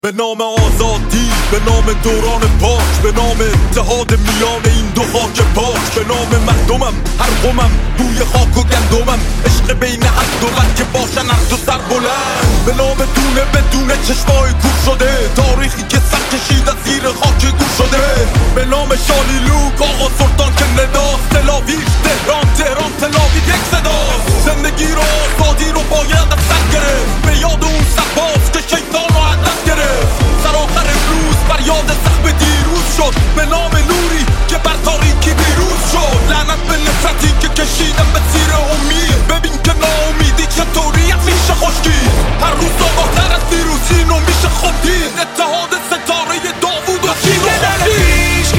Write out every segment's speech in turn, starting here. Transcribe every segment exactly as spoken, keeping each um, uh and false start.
به نام آزادی، به نام دوران پاک، به نام اتحاد میان این دو خاک پاک، به نام مردمم، هر قومم، بوی خاک و گندمم، عشق بین حد و قد که باشن هر دو سر بلند، به نام دونه بدون چشمای کور شده، تاریخی که سر کشید از زیر خاک گور شده، به نام شالیلوک آقا سلطان که نداست، تلاویف تهران تهران تلاویف یک صداست، زندگی رو آزادی رو باید از سر گرفت، به یاد اون سرباز که شیطان رو هدف گرفت، سر آخر امروز بر یاد سخت دیروز شد، به نام نوری که بر تاریکی بیروز شد، لعنت به نفرتی که کشیدم به زیر امید، ببین که ناامیدی چطوری هم میشه خشکی، هر روز آگاه‌تر از دیروز اینو میشه خود دید، اتحاد ستاره داوود و شیر و خورشید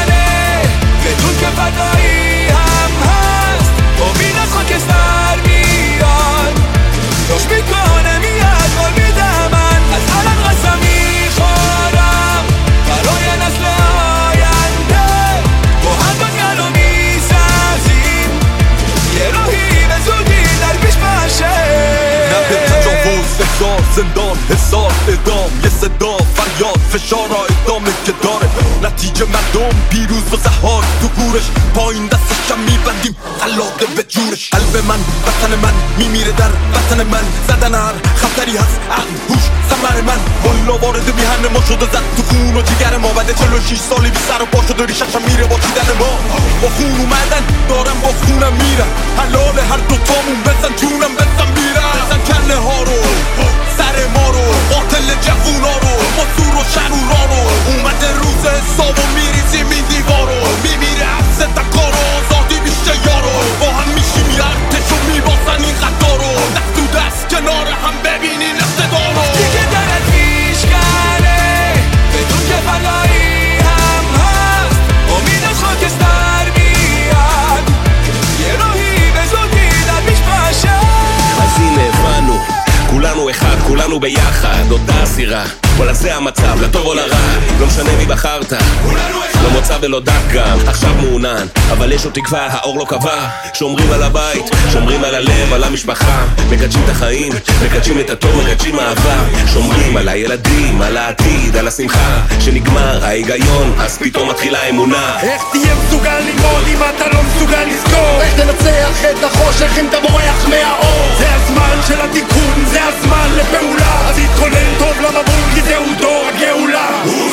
بدون که فدایی هم هست، امید از خاکستر میاد، روش میکنه میاد گل میدم من، از الان قسم میخورم برای نسل آینده، با هم دنیا رو میسازیم، یه راهی به زودی در پیش باشه، نه به تجاوز، احضار، زندان، حصار، اعدام، یه صدا فریاد فشار را ادامه که داره نتیجه مردم پیروز و زهار، تو گورش پایین دستشم میبندیم قلاده به جورش، قلب من وطن من میمیره در وطن من، زدن هر خطری هست عقل هوش ثمر من، والا وارد میهن ما شده زد تو خون و جگر ما، بعد چهل و شش سالی بی سر و پا شده ریششم میره با چیدن ما، با خون اومدن دارم با خونم میرم، حلال هر دوتامون بزن جونم بزن میرم، بزن کله ها رو سر ما رو قاتل جوونا رو با زور و شرورا رو، اومده روز حساب و میریزیم این دیوارو، میمیره عفظ دکار و آزادی میشه یارو، با هم میشیم یرتش و میباسن این خطا رو، دست تو دست کنار هم ببینین اقتدارو، دیگه درت میشکنه بدون که فدایی هم هست، امید از خاکستر میاد، یه راهی به زودی در پیش باشه، אז הנה הבנו, כולנו אחד, כולנו ביחד, אותה הסירה, וואלה זה המצב, לטוב או לרע, לא משנה מי בחרת, לא מוצא ולא דק גם, עכשיו מעונן, אבל יש עוד תקווה, האור לא קבע, שומרים על הבית, שומרים על הלב, על המשפחה, מקדשים את החיים, מקדשים את הטוב, מקדשים אהבה, שומרים על הילדים, על העתיד, על השמחה, שנגמר ההיגיון, אז פתאום מתחילה אמונה. איך תהיה מסוגל ללמוד אם אתה לא מסוגל לזכור? איך תנצח את החושך אם אתה בורח מהאור? זה הזמן של התיקון, זה הזמן לפעולה, אז תתכונן טוב למבול כי זהו דור הגאולה.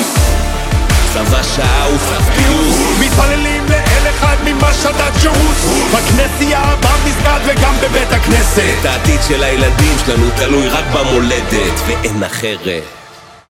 צבא שאוף, פיוס, מתפללים לאל אחד ממשדת שירוס, בכנסייה, במסגד וגם בבית הכנסת. את העתיד של הילדים שלנו תלוי רק במולדת ואין אחרת.